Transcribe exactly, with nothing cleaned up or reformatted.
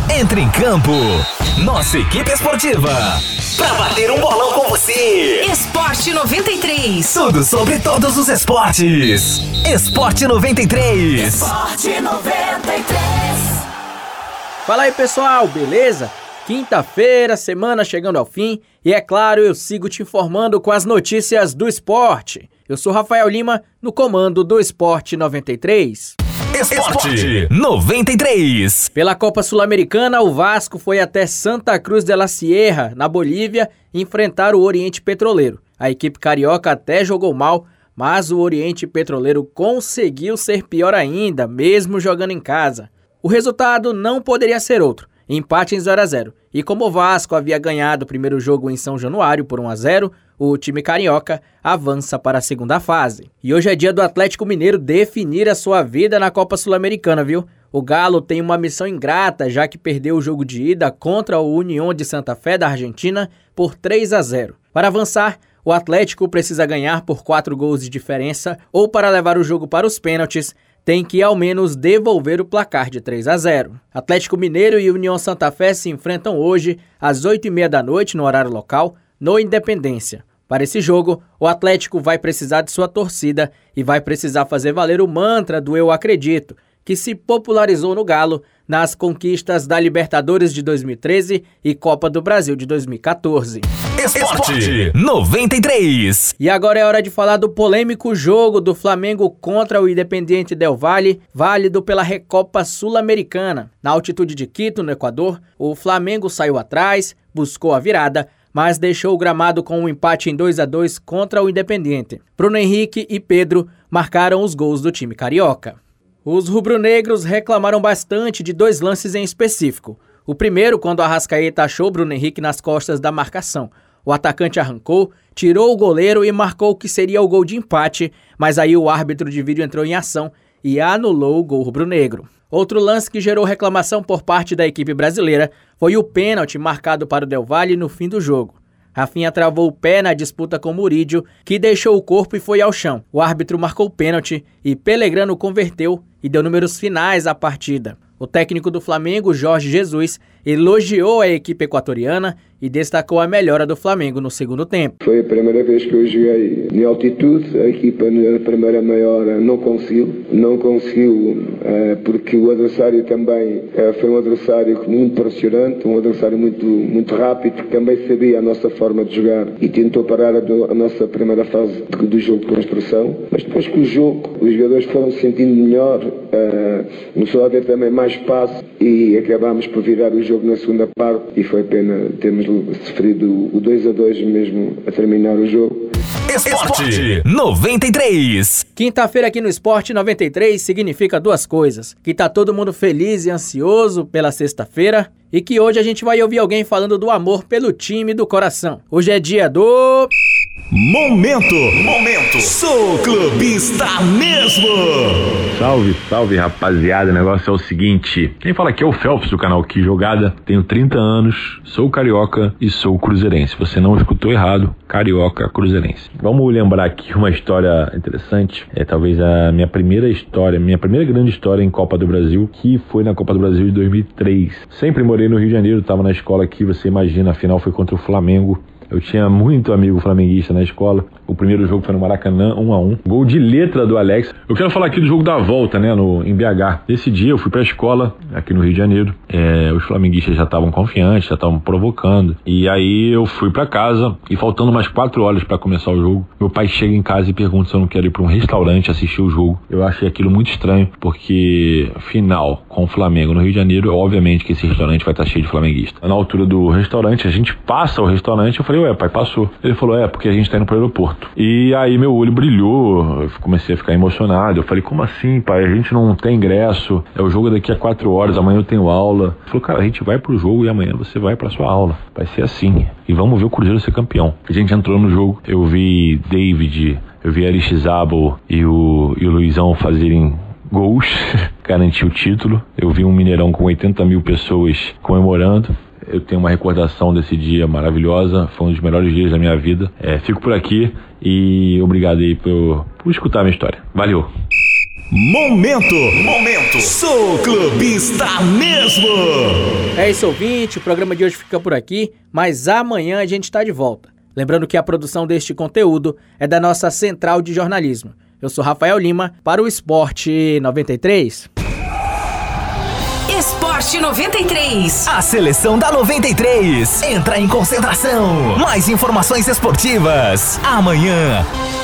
Entra em campo. Nossa equipe esportiva. Pra bater um bolão com você. Esporte noventa e três. Tudo sobre todos os esportes. Esporte noventa e três. Esporte noventa e três. Fala aí, pessoal, beleza? Quinta-feira, semana chegando ao fim e, é claro, eu sigo te informando com as notícias do esporte. Eu sou Rafael Lima, no comando do Esporte noventa e três. Esporte noventa e três. Pela Copa Sul-Americana, o Vasco foi até Santa Cruz de la Sierra, na Bolívia, enfrentar o Oriente Petroleiro. A equipe carioca até jogou mal, mas o Oriente Petroleiro conseguiu ser pior ainda, mesmo jogando em casa. O resultado não poderia ser outro. Empate em zero a zero. E como o Vasco havia ganhado o primeiro jogo em São Januário por um a zero, o time carioca avança para a segunda fase. E hoje é dia do Atlético Mineiro definir a sua vida na Copa Sul-Americana, viu? O Galo tem uma missão ingrata, já que perdeu o jogo de ida contra o Unión de Santa Fé da Argentina por três a zero. Para avançar, o Atlético precisa ganhar por quatro gols de diferença ou, para levar o jogo para os pênaltis, tem que ao menos devolver o placar de três a zero. Atlético Mineiro e União Santa Fé se enfrentam hoje às oito e meia da noite no horário local, no Independência. Para esse jogo, o Atlético vai precisar de sua torcida e vai precisar fazer valer o mantra do Eu Acredito, que se popularizou no Galo nas conquistas da Libertadores de dois mil e treze e Copa do Brasil de dois mil e quatorze. Esporte noventa e três. E agora é hora de falar do polêmico jogo do Flamengo contra o Independiente del Valle, válido pela Recopa Sul-Americana. Na altitude de Quito, no Equador, o Flamengo saiu atrás, buscou a virada, mas deixou o gramado com um empate em dois a dois contra o Independiente. Bruno Henrique e Pedro marcaram os gols do time carioca. Os rubro-negros reclamaram bastante de dois lances em específico. O primeiro, quando o Arrascaeta achou Bruno Henrique nas costas da marcação. O atacante arrancou, tirou o goleiro e marcou o que seria o gol de empate, mas aí o árbitro de vídeo entrou em ação e anulou o gol rubro-negro. Outro lance que gerou reclamação por parte da equipe brasileira foi o pênalti marcado para o Del Valle no fim do jogo. Rafinha travou o pé na disputa com Murídio, que deixou o corpo e foi ao chão. O árbitro marcou o pênalti e Pellegrino converteu e deu números finais à partida. O técnico do Flamengo, Jorge Jesus, elogiou a equipe equatoriana e destacou a melhora do Flamengo no segundo tempo. Foi a primeira vez que eu joguei em altitude, a equipa na primeira meia hora não conseguiu, não conseguiu porque o adversário também foi um adversário muito impressionante, um adversário muito, muito rápido, que também sabia a nossa forma de jogar e tentou parar a, do, a nossa primeira fase do jogo de construção, mas depois que o jogo, os jogadores foram se sentindo melhor, começou a haver também mais espaço e acabámos por virar o jogo na segunda parte e foi pena termos sofrido o dois a dois mesmo a terminar o jogo. Esporte noventa e três. Quinta-feira aqui no Esporte noventa e três significa duas coisas: que tá todo mundo feliz e ansioso pela sexta-feira e que hoje a gente vai ouvir alguém falando do amor pelo time do coração. Hoje é dia do... Momento, momento, sou clubista mesmo. Salve, salve rapaziada, o negócio é o seguinte, quem fala aqui é o Phelps do canal Que Jogada, tenho trinta anos, sou carioca e sou cruzeirense, você não escutou errado, carioca cruzeirense. Vamos lembrar aqui uma história interessante, é talvez a minha primeira história, minha primeira grande história em Copa do Brasil, que foi na Copa do Brasil de dois mil e três. Sempre morei no Rio de Janeiro, estava na escola aqui, você imagina, a final foi contra o Flamengo. Eu tinha muito amigo flamenguista na escola. O primeiro jogo foi no Maracanã, um a um. Gol de letra do Alex. Eu quero falar aqui do jogo da volta, né, no, em B H. Nesse dia eu fui pra escola, aqui no Rio de Janeiro. É, os flamenguistas já estavam confiantes, já estavam provocando. E aí eu fui pra casa e faltando umas quatro horas pra começar o jogo, meu pai chega em casa e pergunta se eu não quero ir pra um restaurante assistir o jogo. Eu achei aquilo muito estranho, porque final com o Flamengo no Rio de Janeiro, obviamente que esse restaurante vai estar cheio de flamenguista. Na altura do restaurante, a gente passa ao restaurante, eu falei, ué, pai, passou. Ele falou, é, porque a gente tá indo pro aeroporto. E aí meu olho brilhou, eu comecei a ficar emocionado. Eu falei, como assim, pai? A gente não tem ingresso, é o jogo daqui a quatro horas, amanhã eu tenho aula. Ele falou, cara, a gente vai pro jogo e amanhã você vai pra sua aula. Vai ser assim. E vamos ver o Cruzeiro ser campeão. A gente entrou no jogo, eu vi David, eu vi Aristizábal e o, e o Luizão fazerem gols, garantir o título. Eu vi um Mineirão com oitenta mil pessoas comemorando. Eu tenho uma recordação desse dia maravilhosa, foi um dos melhores dias da minha vida. É, fico por aqui e obrigado aí por, por escutar a minha história. Valeu! Momento, momento, sou clubista mesmo! É isso, ouvinte, o programa de hoje fica por aqui, mas amanhã a gente está de volta. Lembrando que a produção deste conteúdo é da nossa Central de Jornalismo. Eu sou Rafael Lima, para o Esporte noventa e três. Esporte noventa e três. A seleção da noventa e três entra em concentração. Mais informações esportivas amanhã.